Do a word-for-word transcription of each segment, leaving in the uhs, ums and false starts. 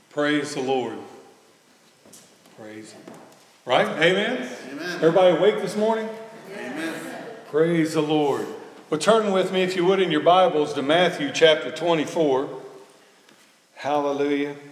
Praise the Lord. Praise Him. Right? Amen? Amen. Everybody awake this morning? Amen. Praise the Lord. Well, turn with me, if you would, in your Bibles to Matthew chapter twenty-four. Hallelujah.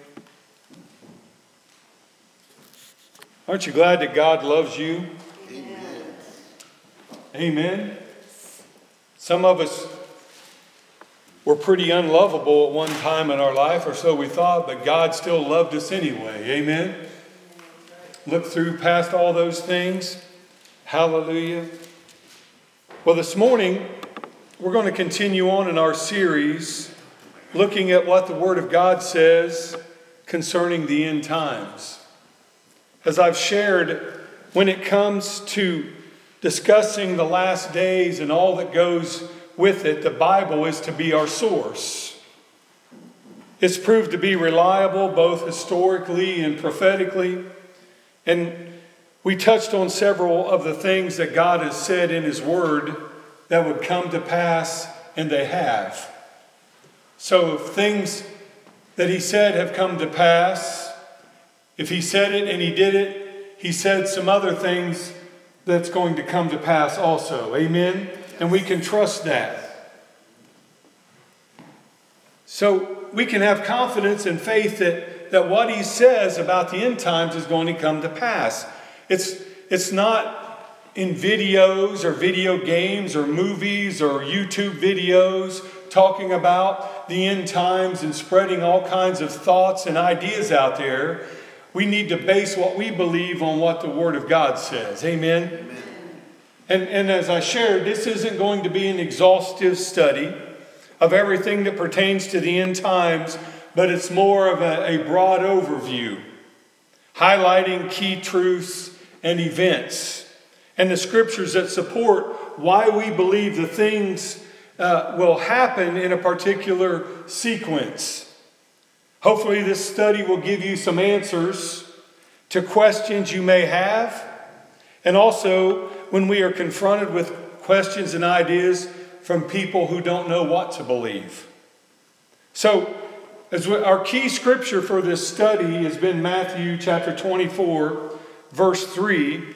Aren't you glad that God loves you? Amen. Amen. Some of us were pretty unlovable at one time in our life, or so we thought, but God still loved us anyway. Amen. Look through past all those things. Hallelujah. Well, this morning, we're going to continue on in our series, looking at what the Word of God says concerning the end times. As I've shared, when it comes to discussing the last days and all that goes with it, the Bible is to be our source. It's proved to be reliable both historically and prophetically. And we touched on several of the things that God has said in His Word that would come to pass, and they have. So if things that He said have come to pass, if He said it and He did it, He said some other things that's going to come to pass also. Amen? And we can trust that. So we can have confidence and faith that, that what He says about the end times is going to come to pass. It's, it's not in videos or video games or movies or YouTube videos talking about the end times and spreading all kinds of thoughts and ideas out there. We need to base what we believe on what the Word of God says. Amen? Amen. And, and as I shared, this isn't going to be an exhaustive study of everything that pertains to the end times, but it's more of a, a broad overview, highlighting key truths and events, and the scriptures that support why we believe the things uh, will happen in a particular sequence. Hopefully this study will give you some answers to questions you may have, and also when we are confronted with questions and ideas from people who don't know what to believe. So, as we, our key scripture for this study has been Matthew chapter twenty-four, verse three.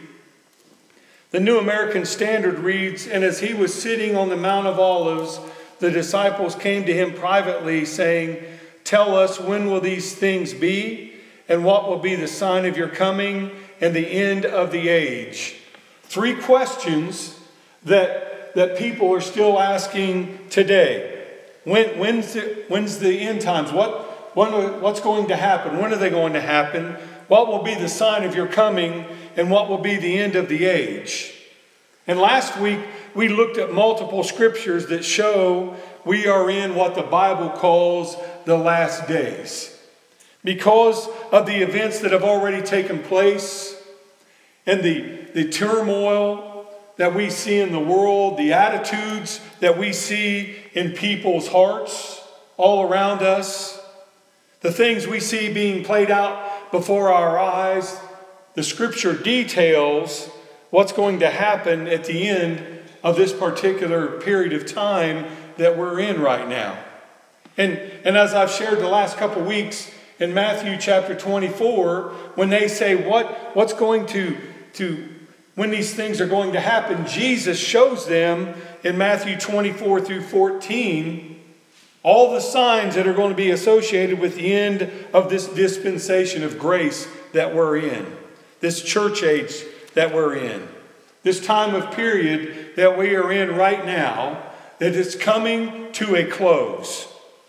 The New American Standard reads, "And as he was sitting on the Mount of Olives, the disciples came to him privately, saying, 'Tell us, when will these things be? And what will be the sign of your coming and the end of the age?'" Three questions that, that people are still asking today. When, when's, the, when's the end times? What, when, what's going to happen? When are they going to happen? What will be the sign of your coming? And what will be the end of the age? And last week, we looked at multiple scriptures that show we are in what the Bible calls the last days. Because of the events that have already taken place and the, the turmoil that we see in the world, the attitudes that we see in people's hearts all around us, the things we see being played out before our eyes, the scripture details what's going to happen at the end of this particular period of time that we're in right now. And, and as I've shared the last couple weeks in Matthew chapter twenty-four, when they say what, what's going to, to, when these things are going to happen, Jesus shows them in Matthew twenty-four through fourteen, all the signs that are going to be associated with the end of this dispensation of grace that we're in, this church age that we're in, this time of period that we are in right now, that is coming to a close.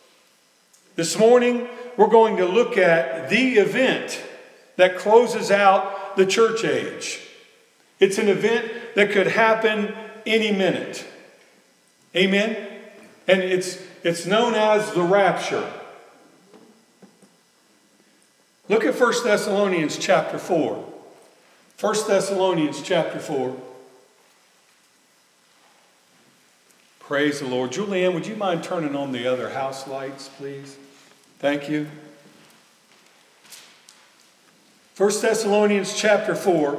This morning, we're going to look at the event that closes out the church age. It's an event that could happen any minute. Amen? And it's, it's known as the rapture. Look at First Thessalonians chapter four. First Thessalonians chapter four. Praise the Lord. Julianne, would you mind turning on the other house lights, please? Thank you. First Thessalonians chapter four,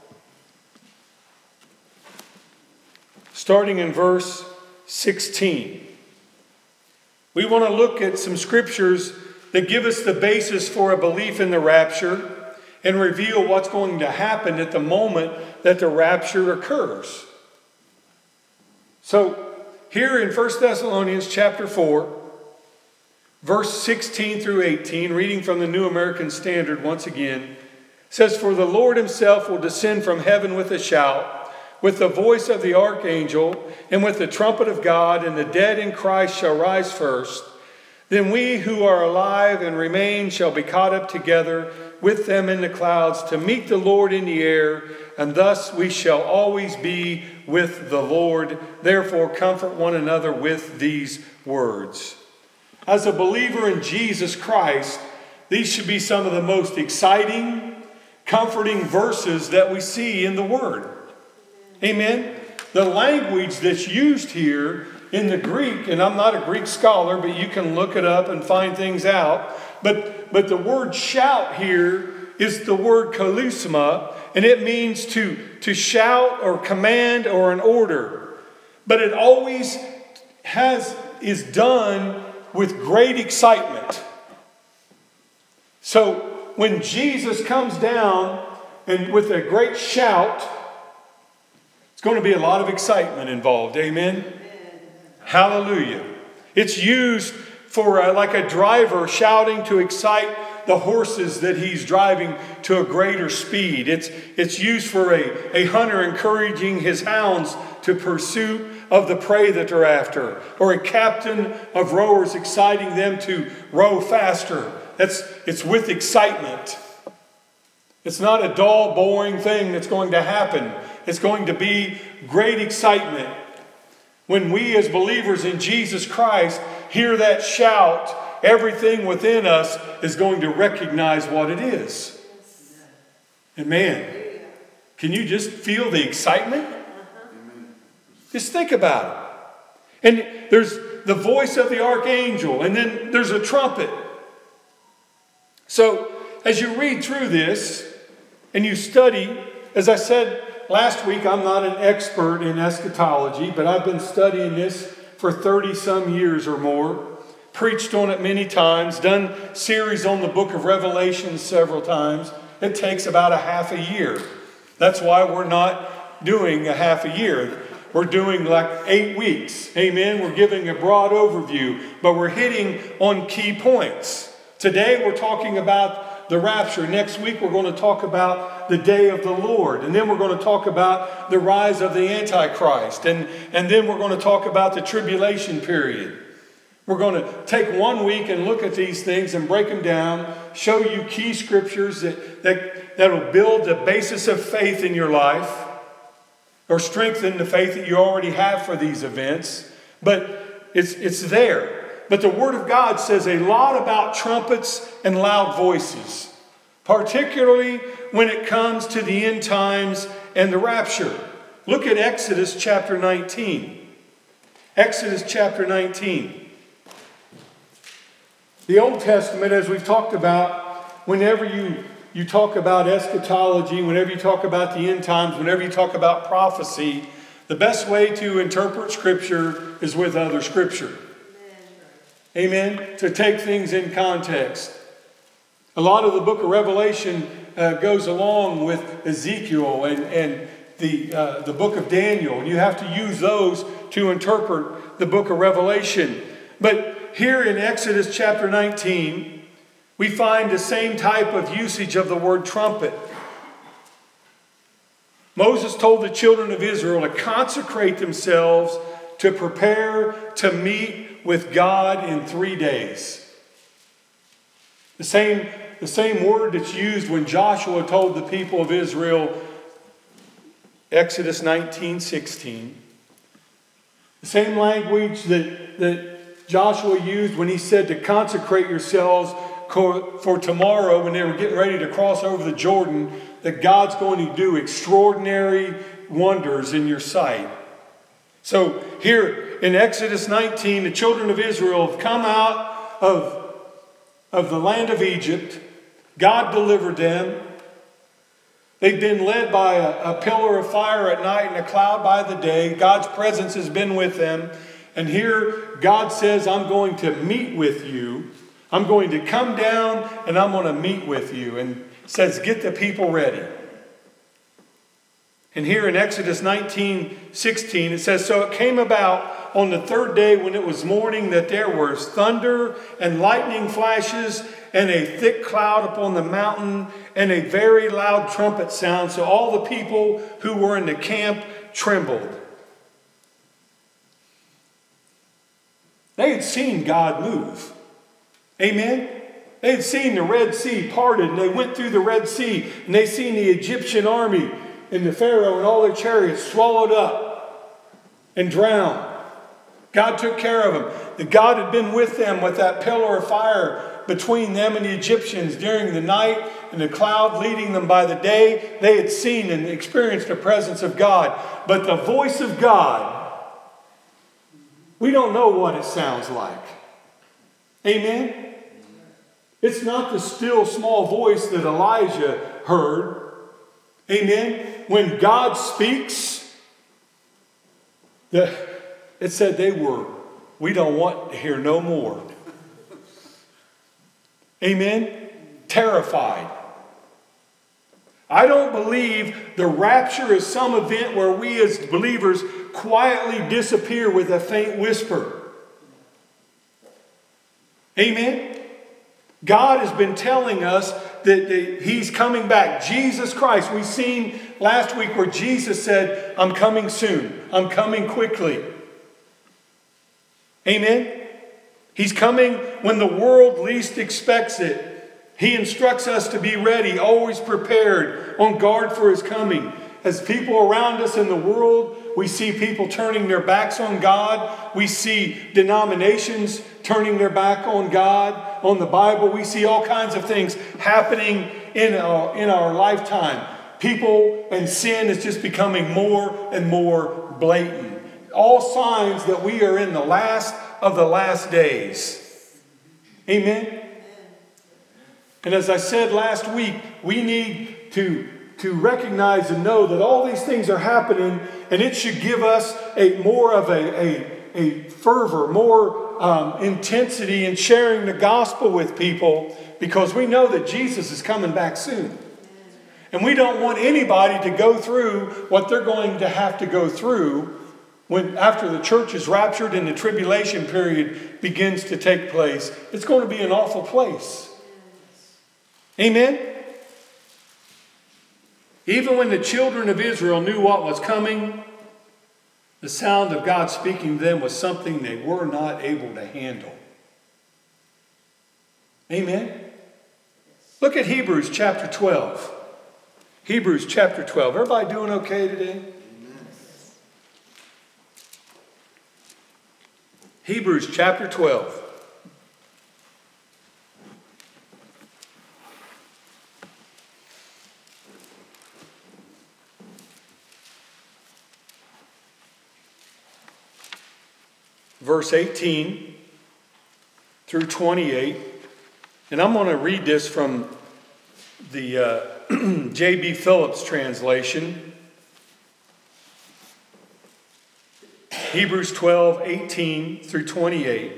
starting in verse sixteen. We want to look at some scriptures that give us the basis for a belief in the rapture and reveal what's going to happen at the moment that the rapture occurs. So here in First Thessalonians chapter four, verse sixteen through eighteen, reading from the New American Standard once again, says, "For the Lord himself will descend from heaven with a shout, with the voice of the archangel, and with the trumpet of God, and the dead in Christ shall rise first. Then we who are alive and remain shall be caught up together with them in the clouds to meet the Lord in the air, and thus we shall always be with the Lord. Therefore comfort one another with these words." As a believer in Jesus Christ, these should be some of the most exciting, comforting verses that we see in the Word. Amen? The language that's used here in the Greek, and I'm not a Greek scholar, but you can look it up and find things out. But, but the word shout here is the word kalisma, and it means to, to shout or command or an order. But it always has is done with great excitement. So when Jesus comes down and with a great shout, it's going to be a lot of excitement involved. Amen? Hallelujah. It's used for a, like a driver shouting to excite the horses that he's driving to a greater speed. It's, it's used for a, a hunter encouraging his hounds to pursuit of the prey that they're after, or a captain of rowers exciting them to row faster. That's, it's with excitement. It's not a dull, boring thing that's going to happen. It's going to be great excitement. When we as believers in Jesus Christ hear that shout, everything within us is going to recognize what it is. And man, can you just feel the excitement? Just think about it. And there's the voice of the archangel, and then there's a trumpet. So as you read through this and you study, as I said last week, I'm not an expert in eschatology, but I've been studying this for thirty some years or more, preached on it many times, done series on the book of Revelation several times. It takes about a half a year. That's why we're not doing a half a year. We're doing like eight weeks. Amen. We're giving a broad overview, but we're hitting on key points. Today we're talking about the rapture. Next week we're going to talk about the day of the Lord. And then we're going to talk about the rise of the Antichrist. And, and then we're going to talk about the tribulation period. We're going to take one week and look at these things and break them down, show you key scriptures that, that, that will build the basis of faith in your life, or strengthen the faith that you already have for these events. But it's, it's there. But the Word of God says a lot about trumpets and loud voices, particularly when it comes to the end times and the rapture. Look at Exodus chapter nineteen. Exodus chapter nineteen. The Old Testament, as we've talked about, whenever you, you talk about eschatology, whenever you talk about the end times, whenever you talk about prophecy, the best way to interpret Scripture is with other Scripture. Amen? To take things in context. A lot of the book of Revelation uh, goes along with Ezekiel and, and the, uh, the book of Daniel. And you have to use those to interpret the book of Revelation. But here in Exodus chapter nineteen, we find the same type of usage of the word trumpet. Moses told the children of Israel to consecrate themselves to prepare to meet with God in three days. The same, the same word that's used when Joshua told the people of Israel, Exodus nineteen sixteen. The same language that, that Joshua used when he said to consecrate yourselves for tomorrow when they were getting ready to cross over the Jordan, that God's going to do extraordinary wonders in your sight. So here in Exodus nineteen, the children of Israel have come out of, of the land of Egypt. God delivered them. They've been led by a, a pillar of fire at night and a cloud by the day. God's presence has been with them. And here God says, I'm going to meet with you. I'm going to come down and I'm going to meet with you. And it says, get the people ready. And here in Exodus nineteen sixteen, it says, so it came about on the third day when it was morning that there was thunder and lightning flashes and a thick cloud upon the mountain and a very loud trumpet sound. So all the people who were in the camp trembled. They had seen God move. Amen? They had seen the Red Sea parted, and they went through the Red Sea, and they seen the Egyptian army and the Pharaoh and all their chariots swallowed up and drowned. God took care of them. That God had been with them with that pillar of fire between them and the Egyptians during the night, and the cloud leading them by the day. They had seen and experienced the presence of God. But the voice of God, we don't know what it sounds like. Amen? It's not the still small voice that Elijah heard. Amen? When God speaks, the, it said they were, we don't want to hear no more. Amen? Terrified. I don't believe the rapture is some event where we as believers quietly disappear with a faint whisper. Amen? God has been telling us that, that He's coming back. Jesus Christ. We've seen last week where Jesus said, I'm coming soon. I'm coming quickly. Amen? He's coming when the world least expects it. He instructs us to be ready, always prepared, on guard for His coming. As people around us in the world, we see people turning their backs on God. We see denominations turning their back on God, on the Bible. We see all kinds of things happening in our, in our lifetime. People and sin is just becoming more and more blatant. All signs that we are in the last of the last days. Amen? And as I said last week, we need to, to recognize and know that all these things are happening, and it should give us a more of a, a, a fervor, more um, intensity in sharing the gospel with people, because we know that Jesus is coming back soon. And we don't want anybody to go through what they're going to have to go through when after the church is raptured and the tribulation period begins to take place. It's going to be an awful place. Amen? Even when the children of Israel knew what was coming, the sound of God speaking to them was something they were not able to handle. Amen? Look at Hebrews chapter twelve. Hebrews chapter twelve. Everybody doing okay today? Amen. Hebrews chapter twelve. Verse eighteen through twenty-eight. And I'm going to read this from the uh, J B Phillips translation. Hebrews twelve, eighteen through twenty-eight.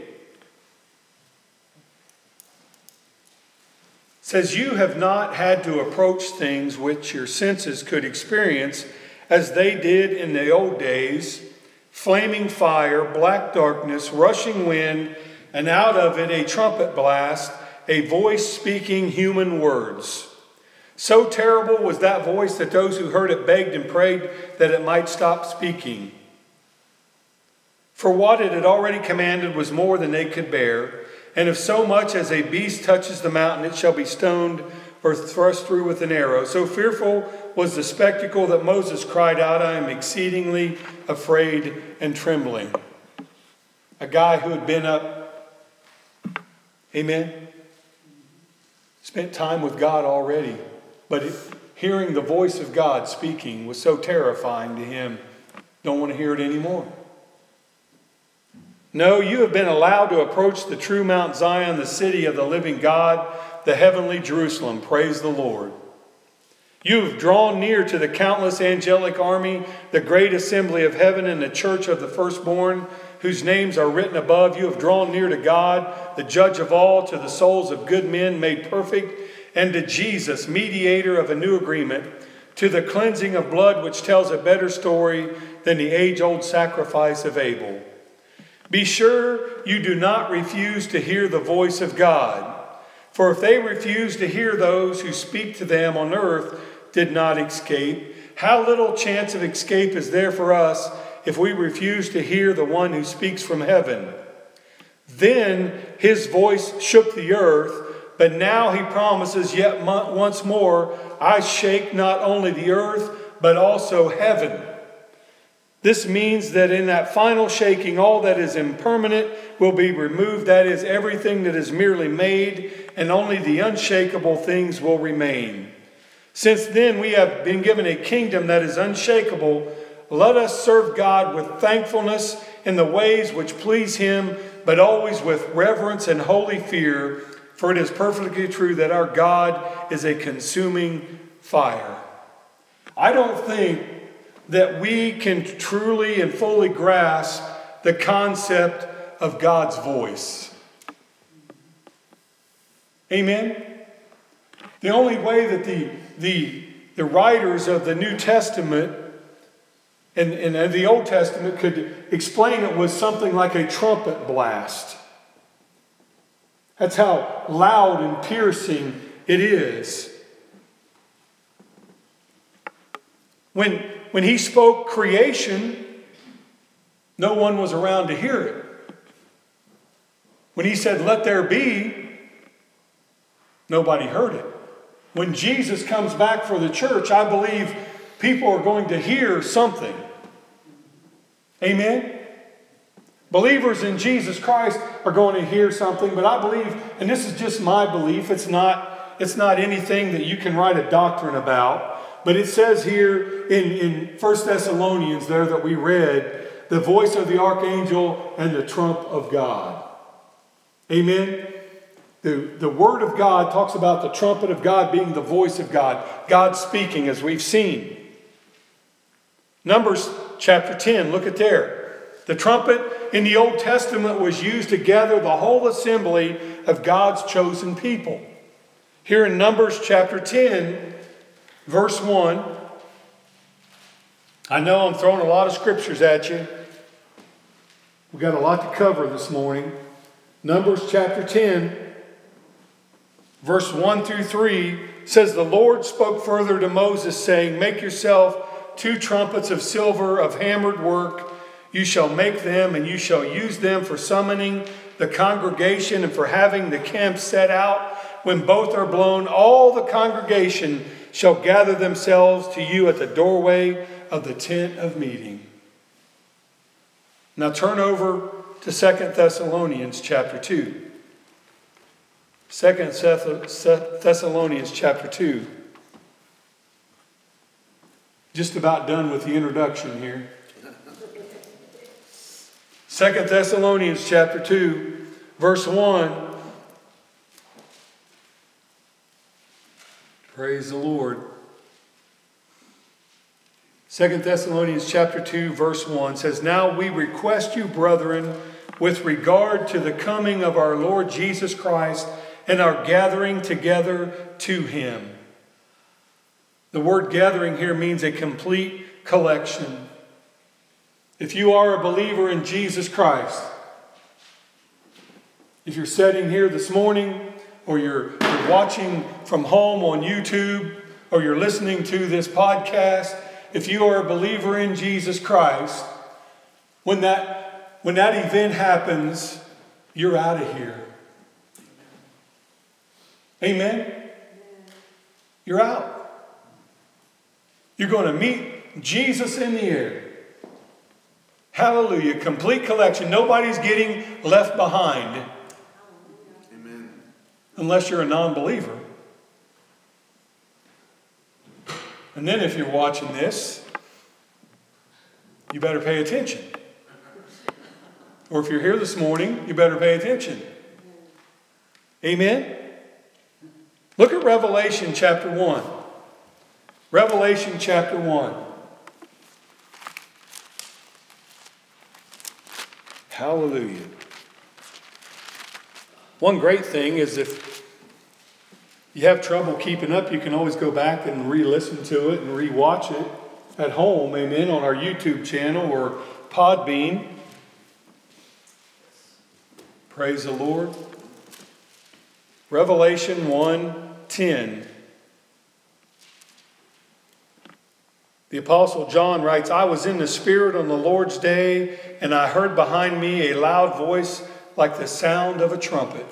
Says, you have not had to approach things which your senses could experience as they did in the old days. Flaming fire, black darkness, rushing wind, and out of it a trumpet blast, a voice speaking human words. So terrible was that voice that those who heard it begged and prayed that it might stop speaking. For what it had already commanded was more than they could bear. And if so much as a beast touches the mountain, it shall be stoned or thrust through with an arrow. So fearful was the spectacle that Moses cried out, I am exceedingly afraid and trembling. A guy who had been up, amen, spent time with God already, but hearing the voice of God speaking was so terrifying to him, don't want to hear it anymore. No, you have been allowed to approach the true Mount Zion, the city of the living God, the heavenly Jerusalem. Praise the Lord. You have drawn near to the countless angelic army, the great assembly of heaven, and the church of the firstborn whose names are written above you, have drawn near to God, the judge of all, to the souls of good men made perfect, and to Jesus, mediator of a new agreement, to the cleansing of blood which tells a better story than the age-old sacrifice of Abel. Be sure you do not refuse to hear the voice of God. For if they refuse to hear those who speak to them on earth did not escape, how little chance of escape is there for us if we refuse to hear the one who speaks from heaven? Then his voice shook the earth, but now he promises yet once more, I shake not only the earth, but also heaven. This means that in that final shaking, all that is impermanent will be removed. That is, everything that is merely made, and only the unshakable things will remain. Since then we have been given a kingdom that is unshakable. Let us serve God with thankfulness in the ways which please Him, but always with reverence and holy fear. For it is perfectly true that our God is a consuming fire. I don't think that we can truly and fully grasp the concept of God's voice. Amen? The only way that the, the, the writers of the New Testament and, and the Old Testament could explain it was something like a trumpet blast. That's how loud and piercing it is. When, when he spoke creation, no one was around to hear it. When he said, let there be, nobody heard it. When Jesus comes back for the church, I believe people are going to hear something. Amen? Believers in Jesus Christ are going to hear something, but I believe, and this is just my belief, it's not, it's not anything that you can write a doctrine about, but it says here in, in First Thessalonians there that we read, the voice of the archangel and the trump of God. Amen? The, the Word of God talks about the trumpet of God being the voice of God. God speaking, as we've seen. Numbers chapter ten, look at there. The trumpet in the Old Testament was used to gather the whole assembly of God's chosen people. Here in Numbers chapter ten, verse one. I know I'm throwing a lot of scriptures at you. We've got a lot to cover this morning. Numbers chapter ten, verse one through three says, the Lord spoke further to Moses, saying, make yourself two trumpets of silver of hammered work. You shall make them, and you shall use them for summoning the congregation and for having the camp set out. When both are blown, all the congregation shall gather themselves to you at the doorway of the tent of meeting. Now turn over to Second Thessalonians chapter two. Second Thessalonians chapter two. Just about done with the introduction here. Second Thessalonians chapter two, verse one. Praise the Lord. Second Thessalonians chapter two, verse one says, now we request you, brethren, with regard to the coming of our Lord Jesus Christ and our gathering together to Him. The word gathering here means a complete collection. If you are a believer in Jesus Christ, if you're sitting here this morning, or you're, you're watching from home on YouTube, or you're listening to this podcast, if you are a believer in Jesus Christ, when that, when that event happens, you're out of here. Amen? You're out. You're going to meet Jesus in the air. Hallelujah. Complete collection. Nobody's getting left behind. Amen. Unless you're a non-believer. And then if you're watching this, you better pay attention. Or if you're here this morning, you better pay attention. Amen? Look at Revelation chapter one. Revelation chapter one. Hallelujah. One great thing is if you have trouble keeping up, you can always go back and re-listen to it and re-watch it at home, amen, on our YouTube channel or Podbean. Praise the Lord. Revelation one ten. The Apostle John writes, I was in the Spirit on the Lord's day, and I heard behind me a loud voice like the sound of a trumpet.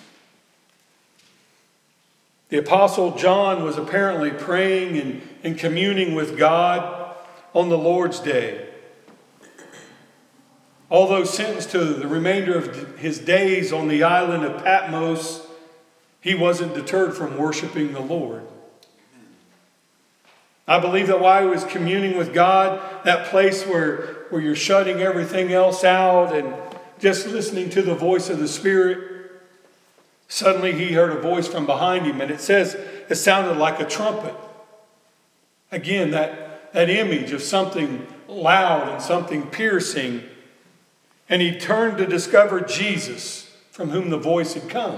The Apostle John was apparently praying and, and communing with God on the Lord's day. Although sentenced to the remainder of his days on the island of Patmos, he wasn't deterred from worshiping the Lord. I believe that while he was communing with God, that place where, where you're shutting everything else out and just listening to the voice of the Spirit, suddenly he heard a voice from behind him, and it says it sounded like a trumpet. Again, that, that image of something loud and something piercing. And he turned to discover Jesus, from whom the voice had come.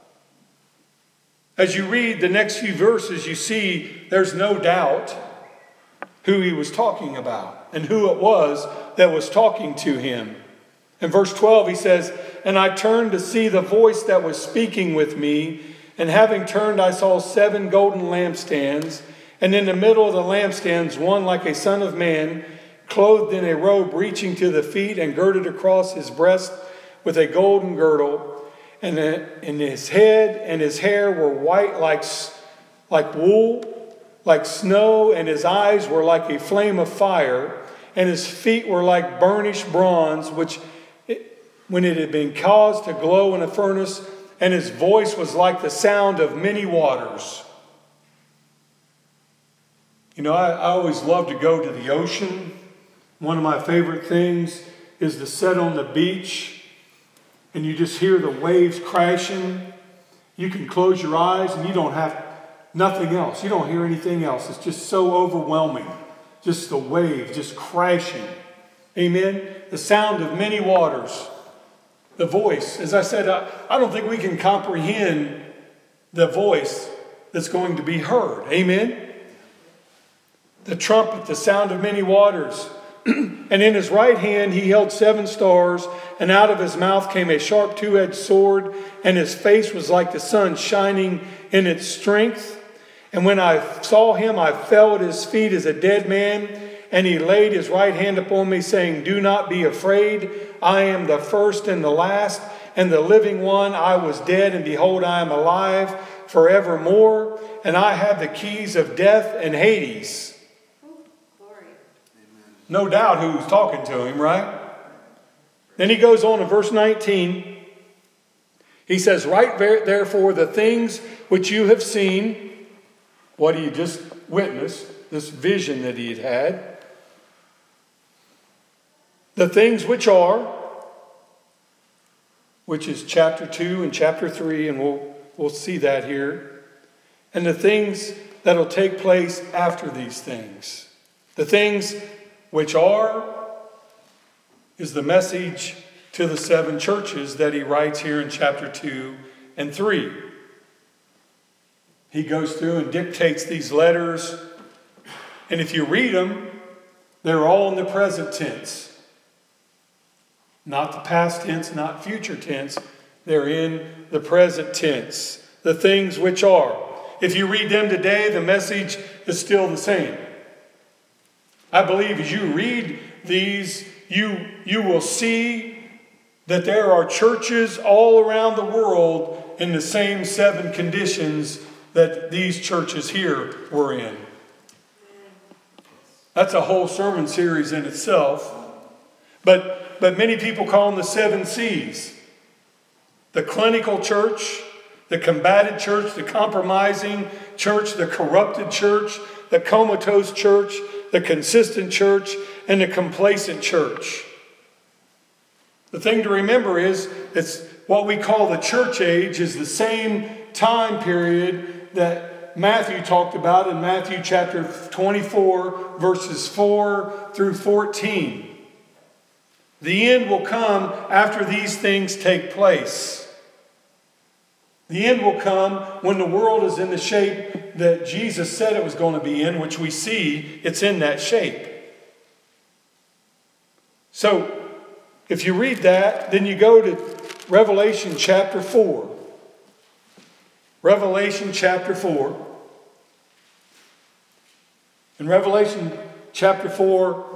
As you read the next few verses, you see there's no doubt who he was talking about and who it was that was talking to him. In verse twelve, he says, and I turned to see the voice that was speaking with me, and having turned, I saw seven golden lampstands, and in the middle of the lampstands, one like a son of man, clothed in a robe reaching to the feet and girded across his breast with a golden girdle. And in his head and his hair were white like, like wool, like snow, and his eyes were like a flame of fire, and his feet were like burnished bronze, which it, when it had been caused to glow in a furnace, and his voice was like the sound of many waters. You know, I, I always love to go to the ocean. One of my favorite things is to sit on the beach and you just hear the waves crashing. You can close your eyes and you don't have nothing else. You don't hear anything else. It's just so overwhelming. Just the waves just crashing. Amen? The sound of many waters. The voice. As I said, I, I don't think we can comprehend the voice that's going to be heard. Amen? The trumpet, the sound of many waters. And in his right hand he held seven stars, and out of his mouth came a sharp two-edged sword, and his face was like the sun shining in its strength. And when I saw him, I fell at his feet as a dead man, and he laid his right hand upon me, saying, do not be afraid. I am the first and the last, and the living one. I was dead, and behold, I am alive forevermore, and I have the keys of death and Hades. No doubt who's talking to him, right? Then he goes on in verse nineteen. He says, write therefore the things which you have seen, what he just witnessed, this vision that he had had. The things which are, which is chapter two and chapter three, and we'll, we'll see that here. And the things that will take place after these things. The things which are is the message to the seven churches that he writes here in chapter two and three. He goes through and dictates these letters. And if you read them, they're all in the present tense. Not the past tense, not future tense. They're in the present tense. The things which are. If you read them today, the message is still the same. I believe as you read these, you, you will see that there are churches all around the world in the same seven conditions that these churches here were in. That's a whole sermon series in itself. But, but many people call them the seven C's. The clinical church, the combated church, the compromising church, the corrupted church, the comatose church, the consistent church, and the complacent church. The thing to remember is it's what we call the church age is the same time period that Matthew talked about in Matthew chapter twenty-four, verses four through fourteen. The end will come after these things take place. The end will come when the world is in the shape that Jesus said it was going to be in, which we see it's in that shape. So, if you read that, then you go to Revelation chapter four. Revelation chapter four. In Revelation chapter four,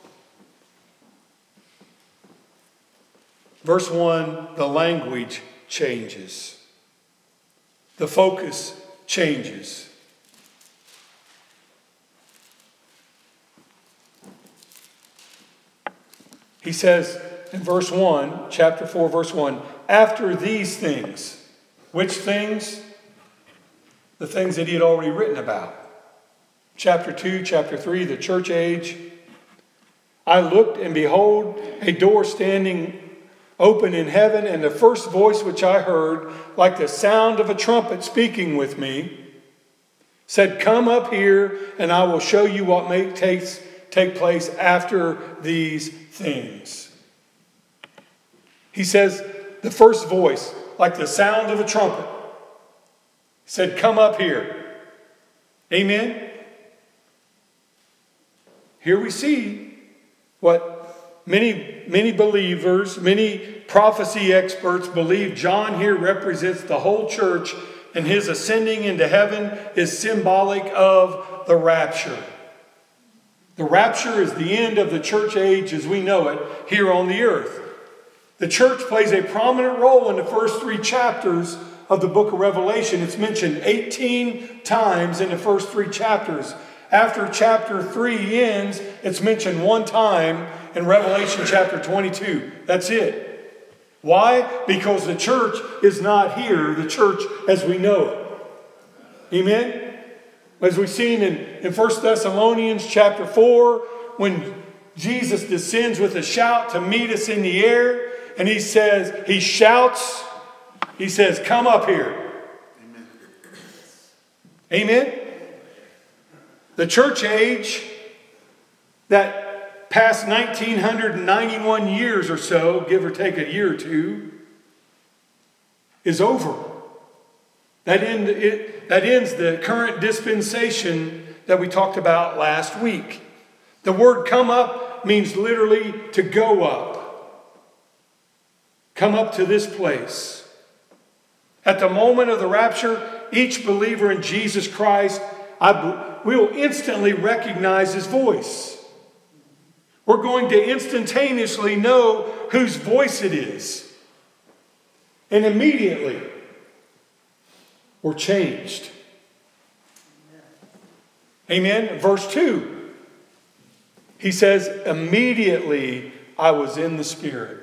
verse one, the language changes. The focus changes. He says in verse one, chapter four, verse one, after these things. Which things? The things that he had already written about. Chapter two, chapter three, the church age. I looked, and behold, a door standing open in heaven, and the first voice which I heard, like the sound of a trumpet speaking with me, said, come up here, and I will show you what may take, take place after these things. He says, the first voice, like the sound of a trumpet, said, come up here. Amen? Here we see what many, many believers, many prophecy experts believe John here represents the whole church, and his ascending into heaven is symbolic of the rapture. The rapture is the end of the church age as we know it here on the earth. The church plays a prominent role in the first three chapters of the book of Revelation. It's mentioned eighteen times in the first three chapters. After chapter three ends, it's mentioned one time in Revelation chapter twenty-two. That's it. Why? Because the church is not here, the church as we know it. Amen? As we've seen in, in First Thessalonians chapter four, when Jesus descends with a shout to meet us in the air, and he says, he shouts, he says, come up here. Amen. Amen? The church age, that past nineteen ninety-one years or so, give or take a year or two, is over. That, end, it, that ends the current dispensation that we talked about last week. The word come up means literally to go up. Come up to this place. At the moment of the rapture, each believer in Jesus Christ, I, we will instantly recognize his voice. We're going to instantaneously know whose voice it is. And immediately, we're changed. Amen. Verse two. He says, immediately I was in the Spirit.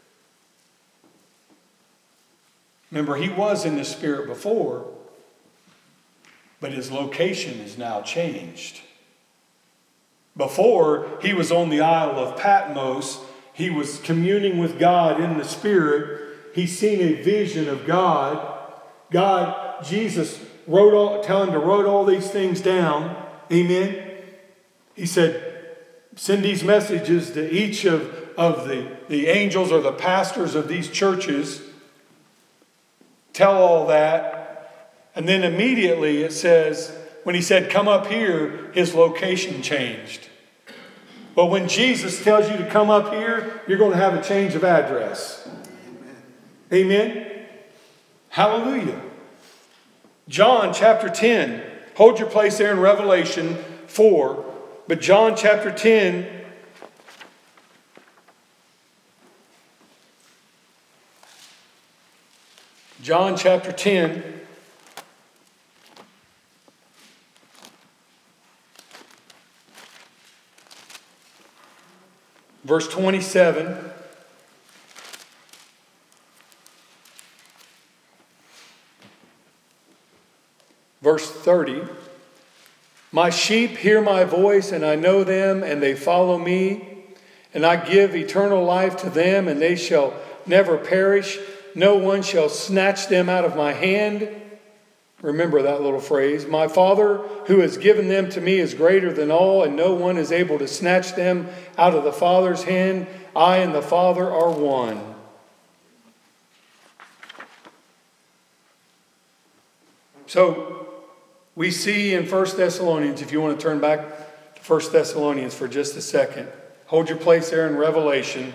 Remember, he was in the Spirit before, but his location is now changed. Before, he was on the Isle of Patmos. He was communing with God in the Spirit. He's seen a vision of God. God, Jesus, wrote all, tell him to write all these things down. Amen. He said, send these messages to each of, of the, the angels or the pastors of these churches. Tell all that. And then immediately it says, when he said, come up here, his location changed. But when Jesus tells you to come up here, you're going to have a change of address. Amen. Amen? Hallelujah. John chapter ten. Hold your place there in Revelation four. But John chapter ten. John chapter ten. Verse twenty-seven. Verse thirty. My sheep hear my voice, and I know them, and they follow me. And I give eternal life to them, and they shall never perish. No one shall snatch them out of my hand. Remember that little phrase. My Father who has given them to me is greater than all, and no one is able to snatch them out of the Father's hand. I and the Father are one. So we see in First Thessalonians, if you want to turn back to First Thessalonians for just a second. Hold your place there in Revelation.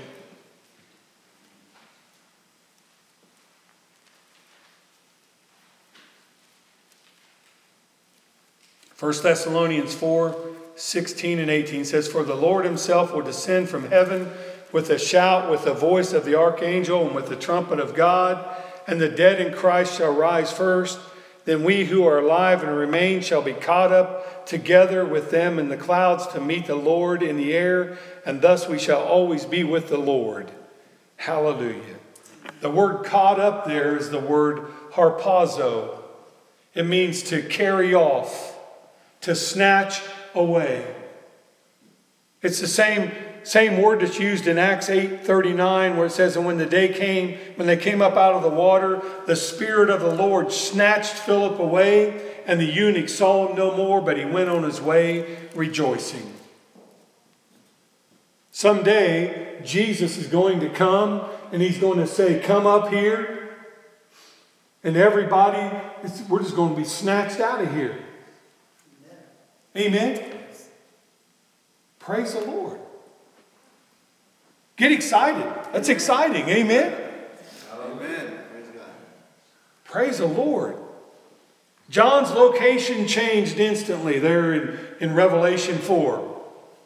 First Thessalonians four, sixteen and eighteen says, For the Lord himself will descend from heaven with a shout, with the voice of the archangel, and with the trumpet of God, and the dead in Christ shall rise first. Then we who are alive and remain shall be caught up together with them in the clouds to meet the Lord in the air, and thus we shall always be with the Lord. Hallelujah. The word caught up there is the word harpazo. It means to carry off, to snatch away. It's the same, same word that's used in Acts eight thirty-nine, where it says, And when the day came, when they came up out of the water, the Spirit of the Lord snatched Philip away, and the eunuch saw him no more, but he went on his way rejoicing. Someday, Jesus is going to come, and he's going to say, Come up here. And everybody, we're just going to be snatched out of here. Amen. Praise the Lord. Get excited. That's exciting. Amen. Amen. Praise the Lord. John's location changed instantly there in, in Revelation four.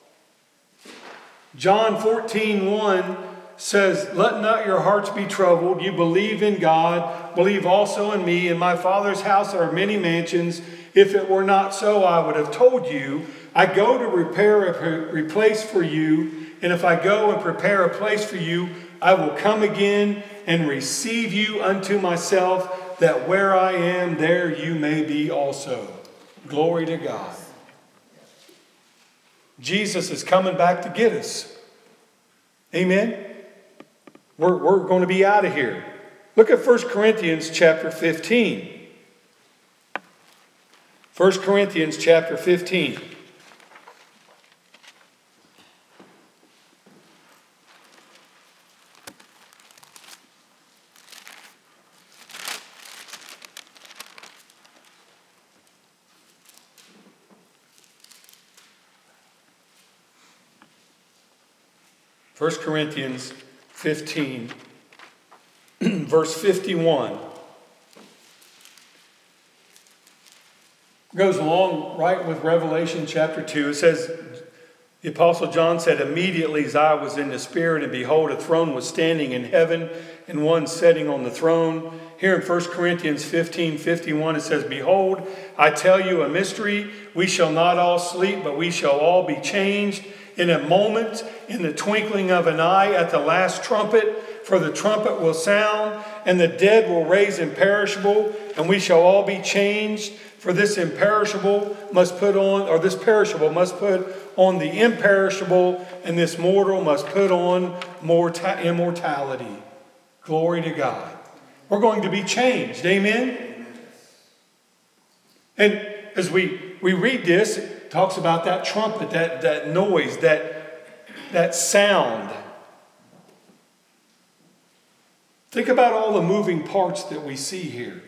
John fourteen one says, Let not your hearts be troubled. You believe in God. Believe also in me. In my Father's house are many mansions. If it were not so, I would have told you. I go to prepare a place for you. And if I go and prepare a place for you, I will come again and receive you unto myself, that where I am, there you may be also. Glory to God. Jesus is coming back to get us. Amen. We're, we're going to be out of here. Look at First Corinthians chapter fifteen. First Corinthians chapter fifteen. First Corinthians fifteen, verse fifty-one. Goes along right with Revelation chapter two. It says, the Apostle John said, Immediately as I was in the Spirit, and behold, a throne was standing in heaven, and one sitting on the throne. Here in First Corinthians fifteen, fifty-one, it says, Behold, I tell you a mystery. We shall not all sleep, but we shall all be changed in a moment, in the twinkling of an eye, at the last trumpet. For the trumpet will sound, and the dead will raise imperishable, and we shall all be changed. For this imperishable must put on, or this perishable must put on the imperishable, and this mortal must put on morta- immortality. Glory to God. We're going to be changed. Amen? And as we, we read this, it talks about that trumpet, that, that noise, that, that sound. Think about all the moving parts that we see here.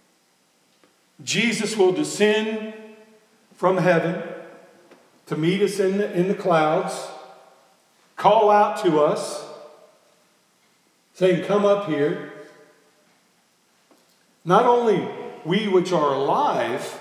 Jesus will descend from heaven to meet us in the, in the clouds, call out to us, saying, Come up here. Not only we which are alive,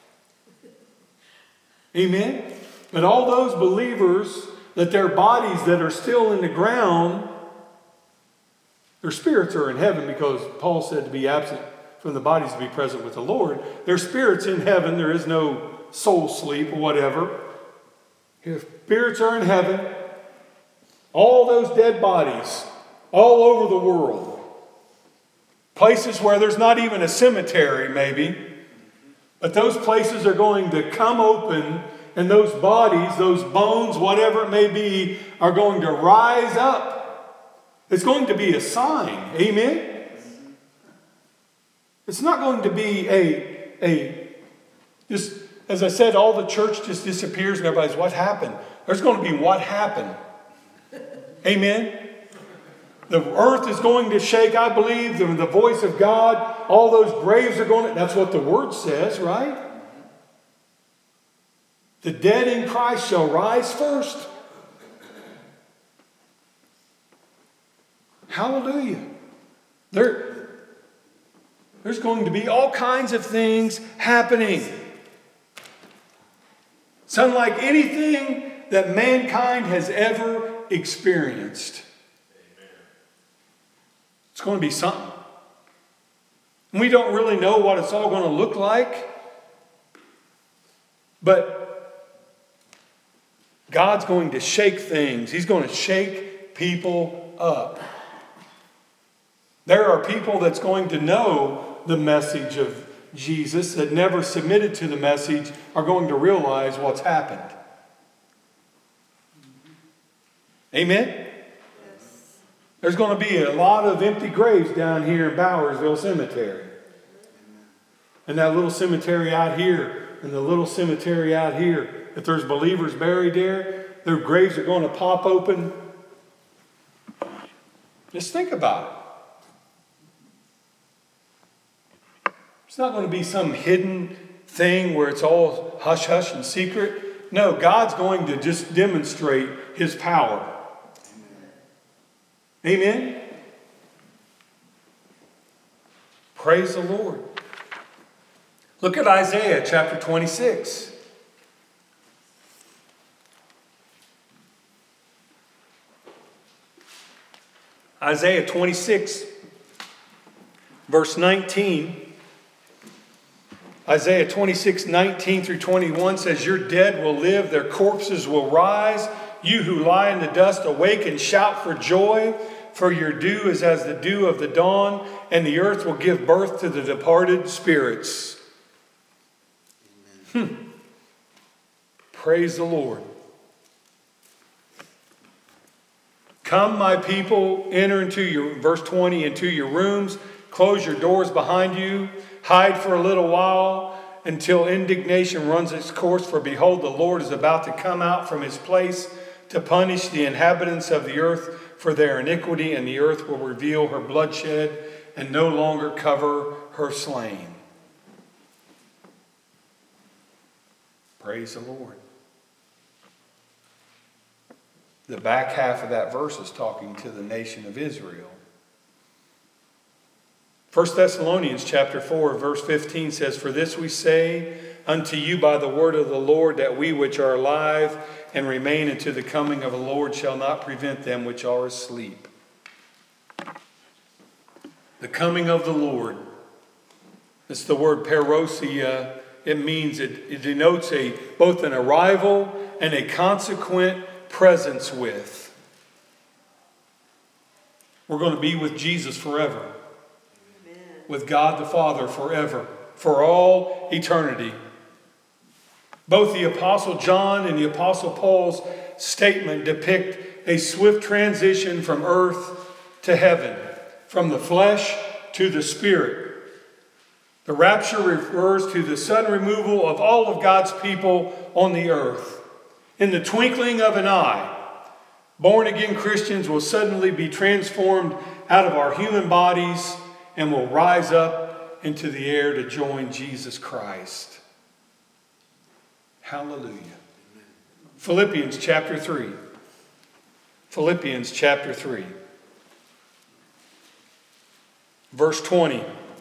amen, but all those believers that their bodies that are still in the ground, their spirits are in heaven, because Paul said to be absent from the bodies to be present with the Lord. Their spirits in heaven. There is no soul sleep or whatever. Their spirits are in heaven. All those dead bodies all over the world. Places where there's not even a cemetery maybe. But those places are going to come open, and those bodies, those bones, whatever it may be, are going to rise up. It's going to be a sign. Amen? It's not going to be a, a, just, as I said, all the church just disappears and everybody's, what happened? There's going to be what happened. Amen? The earth is going to shake, I believe, the, the voice of God. All those graves are going to, that's what the word says, right? The dead in Christ shall rise first. Hallelujah. There, there's going to be all kinds of things happening. It's unlike anything that mankind has ever experienced. It's going to be something. And we don't really know what it's all going to look like. But God's going to shake things. He's going to shake people up. There are people that's going to know the message of Jesus that never submitted to the message are going to realize what's happened. Amen? Yes. There's going to be a lot of empty graves down here in Bowersville Cemetery. And that little cemetery out here and the little cemetery out here, if there's believers buried there, their graves are going to pop open. Just think about it. It's not going to be some hidden thing where it's all hush-hush and secret. No, God's going to just demonstrate His power. Amen? Amen? Praise the Lord. Look at Isaiah chapter twenty-six. Isaiah twenty-six, verse nineteen. Isaiah twenty-six, nineteen through twenty-one says, your dead will live, their corpses will rise. You who lie in the dust, awake and shout for joy. For your dew is as the dew of the dawn, and the earth will give birth to the departed spirits. Hmm. Praise the Lord. Come, my people, enter into your, verse twenty, into your rooms. Close your doors behind you. Hide for a little while until indignation runs its course. For behold, the Lord is about to come out from His place to punish the inhabitants of the earth for their iniquity, and the earth will reveal her bloodshed and no longer cover her slain. Praise the Lord. The back half of that verse is talking to the nation of Israel. First Thessalonians chapter four, verse fifteen says, for this we say unto you by the word of the Lord, that we which are alive and remain unto the coming of the Lord shall not prevent them which are asleep. The coming of the Lord. It's the word parousia. It means, it, it denotes a both an arrival and a consequent presence with. We're going to be with Jesus forever. Amen. With God the Father forever. For all eternity. Both the Apostle John and the Apostle Paul's statement depict a swift transition from earth to heaven. From the flesh to the spirit. The rapture refers to the sudden removal of all of God's people on the earth. In the twinkling of an eye, born-again Christians will suddenly be transformed out of our human bodies and will rise up into the air to join Jesus Christ. Hallelujah. Philippians chapter three. Philippians chapter three. Verse twenty.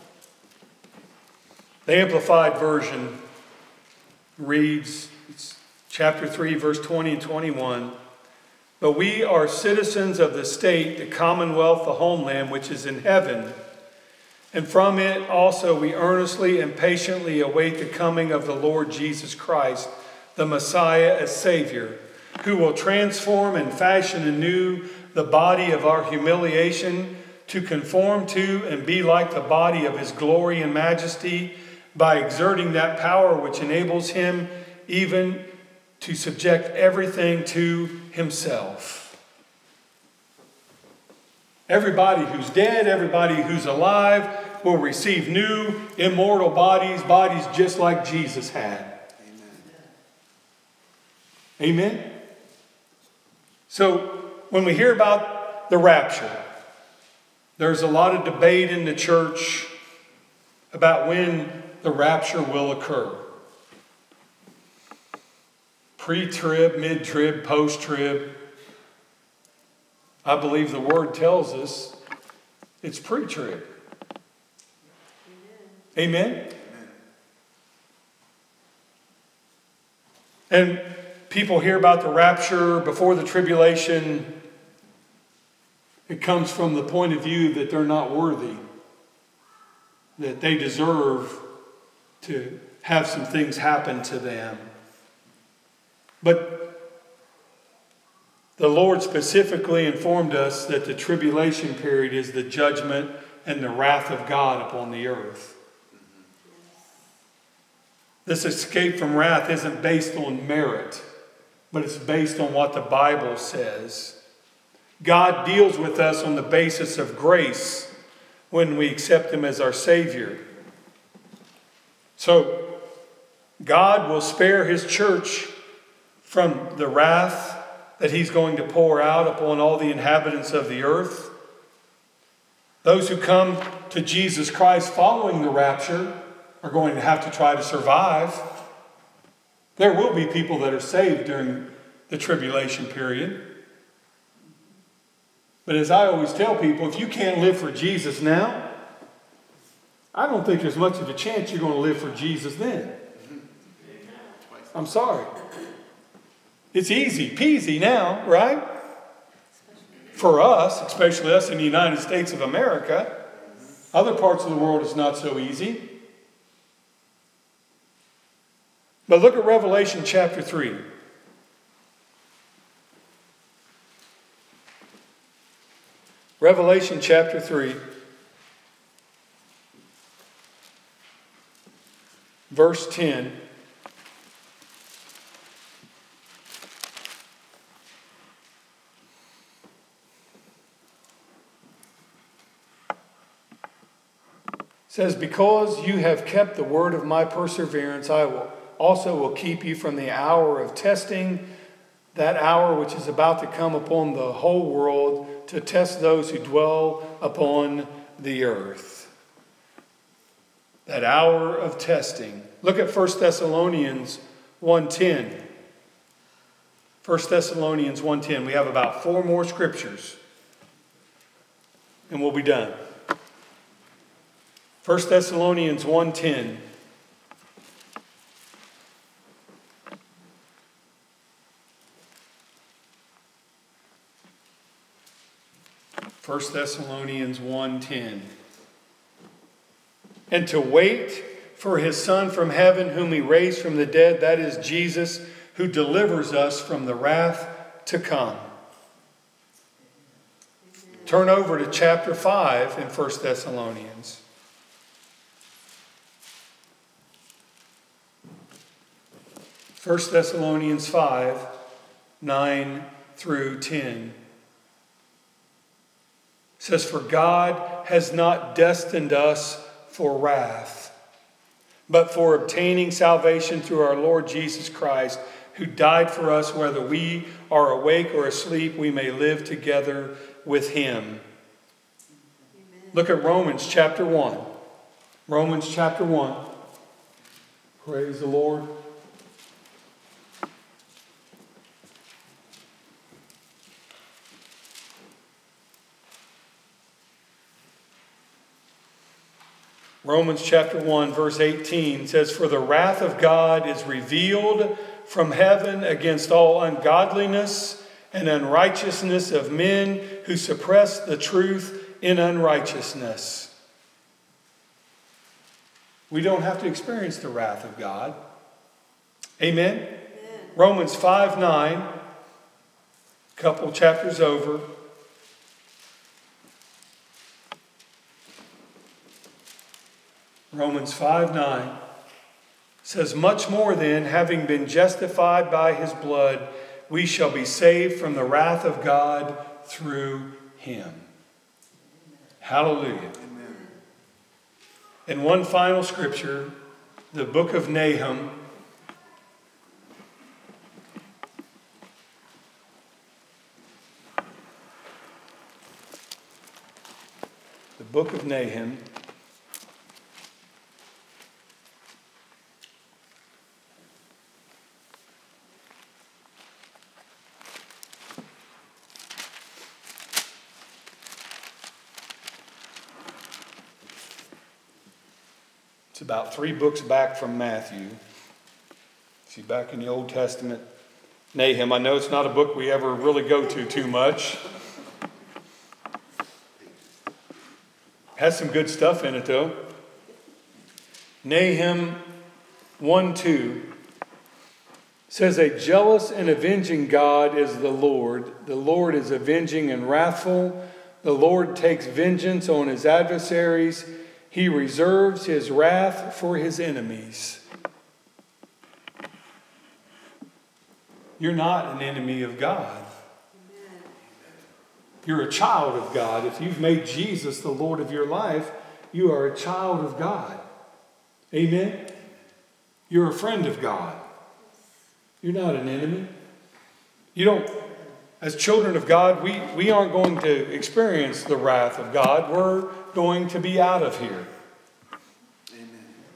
The Amplified Version reads, it's chapter three, verse twenty and twenty-one. But we are citizens of the state, the commonwealth, the homeland, which is in heaven. And from it also we earnestly and patiently await the coming of the Lord Jesus Christ, the Messiah as Savior, who will transform and fashion anew the body of our humiliation to conform to and be like the body of His glory and majesty, by exerting that power which enables Him even to subject everything to Himself. Everybody who's dead, everybody who's alive, will receive new, immortal bodies, bodies just like Jesus had. Amen? Amen? So, when we hear about the rapture, there's a lot of debate in the church about when the rapture will occur. Pre-trib, mid-trib, post-trib. I believe the word tells us it's pre-trib. Amen? Amen? And people hear about the rapture before the tribulation. It comes from the point of view that they're not worthy, that they deserve to have some things happen to them. But the Lord specifically informed us that the tribulation period is the judgment and the wrath of God upon the earth. This escape from wrath isn't based on merit, but it's based on what the Bible says. God deals with us on the basis of grace when we accept Him as our Savior. So, God will spare His church from the wrath that He's going to pour out upon all the inhabitants of the earth. Those who come to Jesus Christ following the rapture are going to have to try to survive. There will be people that are saved during the tribulation period. But as I always tell people, if you can't live for Jesus now, I don't think there's much of a chance you're going to live for Jesus then. I'm sorry. It's easy peasy now, right? For us, especially us in the United States of America. Other parts of the world it's not so easy. But look at Revelation chapter three. Revelation chapter three, verse ten. Says, because you have kept the word of my perseverance, I will also will keep you from the hour of testing, that hour which is about to come upon the whole world to test those who dwell upon the earth. That hour of testing. Look at First Thessalonians one ten. First Thessalonians one ten. We have about four more scriptures. And we'll be done. First Thessalonians one ten. First Thessalonians one ten. And to wait for his Son from heaven, whom he raised from the dead, that is Jesus, who delivers us from the wrath to come. Turn over to chapter five in First Thessalonians. First Thessalonians five, nine through ten. It says, for God has not destined us for wrath, but for obtaining salvation through our Lord Jesus Christ, who died for us, whether we are awake or asleep, we may live together with him. Amen. Look at Romans chapter one. Romans chapter one. Praise the Lord. Romans chapter one, verse eighteen says, for the wrath of God is revealed from heaven against all ungodliness and unrighteousness of men who suppress the truth in unrighteousness. We don't have to experience the wrath of God. Amen? Amen. Romans five nine, a couple chapters over. Romans five nine says, much more then, having been justified by his blood, we shall be saved from the wrath of God through him. Hallelujah. Amen. And one final scripture, the book of Nahum. The book of Nahum. It's about three books back from Matthew. See, back in the Old Testament, Nahum. I know it's not a book we ever really go to too much. Has some good stuff in it, though. Nahum one two says, "A jealous and avenging God is the Lord. The Lord is avenging and wrathful. The Lord takes vengeance on his adversaries. He reserves his wrath for his enemies." You're not an enemy of God. You're a child of God. If you've made Jesus the Lord of your life, you are a child of God. Amen? You're a friend of God. You're not an enemy. You don't, as children of God, we, we aren't going to experience the wrath of God. We're going to be out of here. Amen.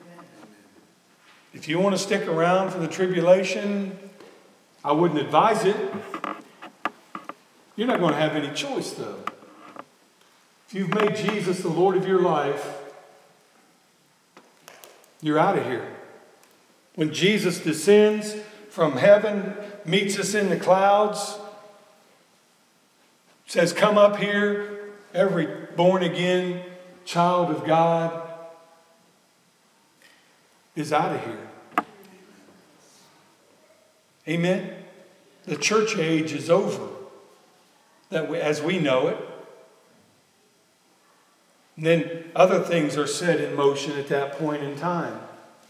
If you want to stick around for the tribulation, I wouldn't advise it. You're not going to have any choice, though. If you've made Jesus the Lord of your life, you're out of here. When Jesus descends from heaven, meets us in the clouds, says, "Come up here," every born-again child of God is out of here. Amen? The church age is over, that we, as we know it. And then other things are set in motion at that point in time.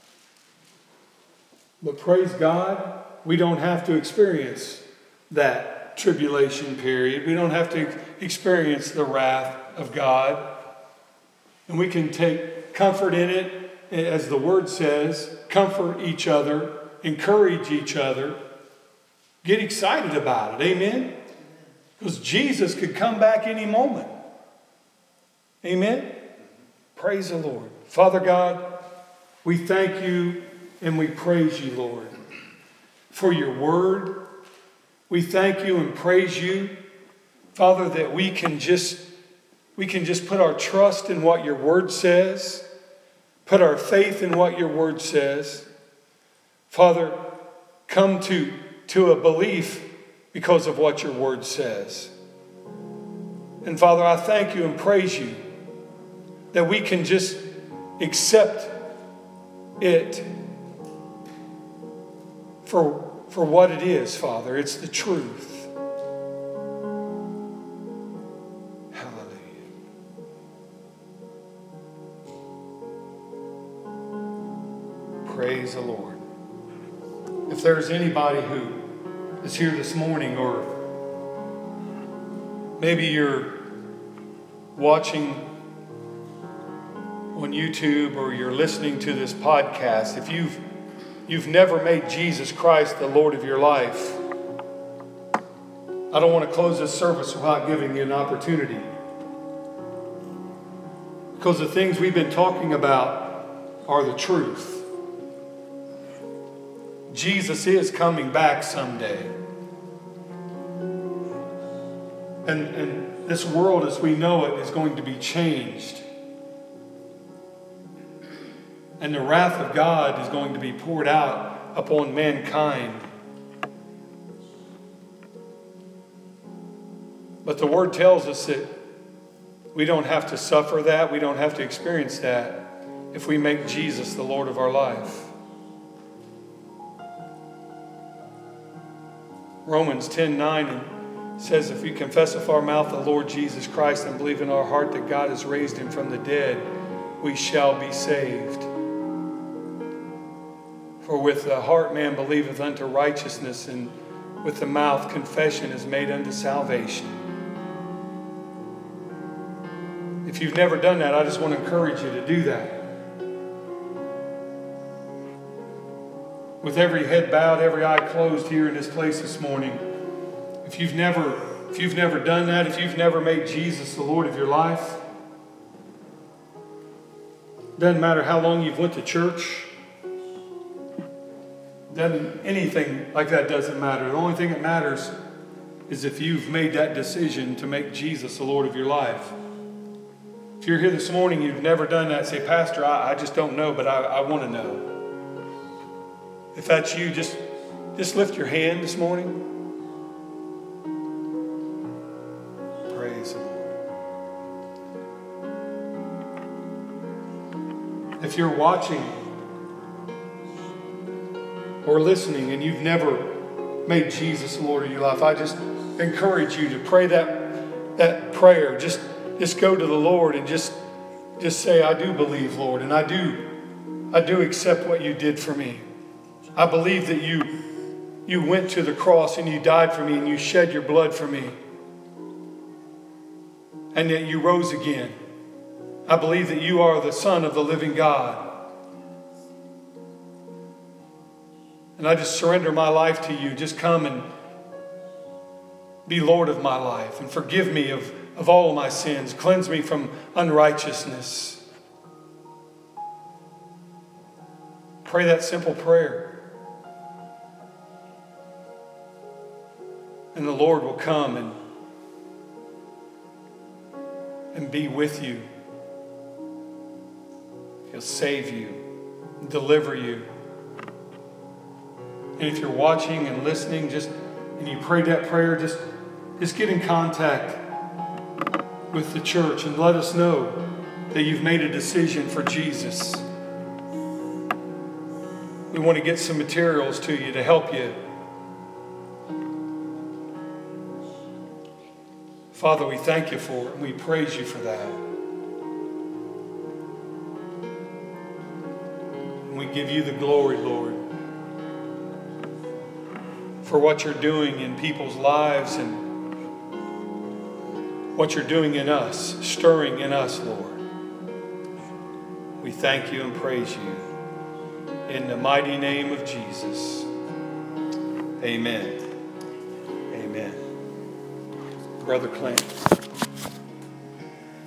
But praise God, we don't have to experience that tribulation period. We don't have to experience the wrath of God. And we can take comfort in it, as the word says, comfort each other, encourage each other, get excited about it. Amen? Because Jesus could come back any moment. Amen? Praise the Lord. Father God, we thank you and we praise you, Lord, for your word. We thank you and praise you, Father, that we can just we can just put our trust in what your word says, put our faith in what your word says. Father, come to, to a belief because of what your word says. And Father, I thank you and praise you that we can just accept it for, for what it is, Father. It's the truth. Hallelujah. Praise the Lord. If there's anybody who is here this morning, or maybe you're watching on YouTube or you're listening to this podcast, if you've you've never made Jesus Christ the Lord of your life, I don't want to close this service without giving you an opportunity. Because the things we've been talking about are the truth. Jesus is coming back someday. And, and this world as we know it is going to be changed. And the wrath of God is going to be poured out upon mankind. But the word tells us that we don't have to suffer that. We don't have to experience that if we make Jesus the Lord of our life. Romans ten nine says, if we confess with our mouth the Lord Jesus Christ and believe in our heart that God has raised him from the dead, we shall be saved. For with the heart man believeth unto righteousness, and with the mouth confession is made unto salvation. If you've never done that, I just want to encourage you to do that. with every head bowed, every eye closed here in this place this morning, if you've never, if you've never done that, if you've never made Jesus the Lord of your life, doesn't matter how long you've went to church, doesn't, anything like that doesn't matter. The only thing that matters is if you've made that decision to make Jesus the Lord of your life. If you're here this morning, you've never done that, say, Pastor, I, I just don't know, but I, I want to know. If that's you, just, just lift your hand this morning. Praise the Lord. If you're watching or listening and you've never made Jesus the Lord of your life, I just encourage you to pray that, that prayer. Just, just go to the Lord and just, just say, I do believe, Lord, and I do, I do accept what you did for me. I believe that you, you went to the cross and you died for me and you shed your blood for me. And that you rose again. I believe that you are the Son of the living God. And I just surrender my life to you. Just come and be Lord of my life and forgive me of, of all of my sins. Cleanse me from unrighteousness. Pray that simple prayer. And the Lord will come and, and be with you. He'll save you, deliver you. And if you're watching and listening, just and you prayed that prayer, just, just get in contact with the church and let us know that you've made a decision for Jesus. We want to get some materials to you to help you. Father, we thank you for it and we praise you for that. And we give you the glory, Lord, for what you're doing in people's lives and what you're doing in us, stirring in us, Lord. We thank you and praise you. In the mighty name of Jesus. Amen. Amen. Brother Clint.